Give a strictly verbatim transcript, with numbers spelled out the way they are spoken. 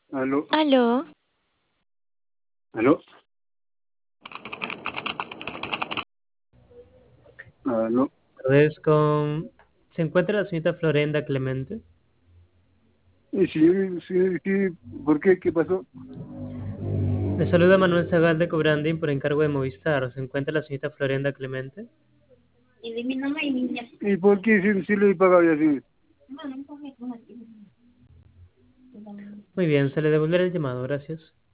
Aló, Aló, aló, aló. Tardes con... ¿Se encuentra la señorita Florenda Clemente? Y sí, sí, sí, ¿por qué? ¿Qué pasó? Le saluda Manuel Zagal de Cobranding por encargo de Movistar. ¿Se encuentra la señorita Florenda Clemente? ¿Y por qué si, si le he pagado ya así? Muy bien, se le devolverá el llamado, gracias.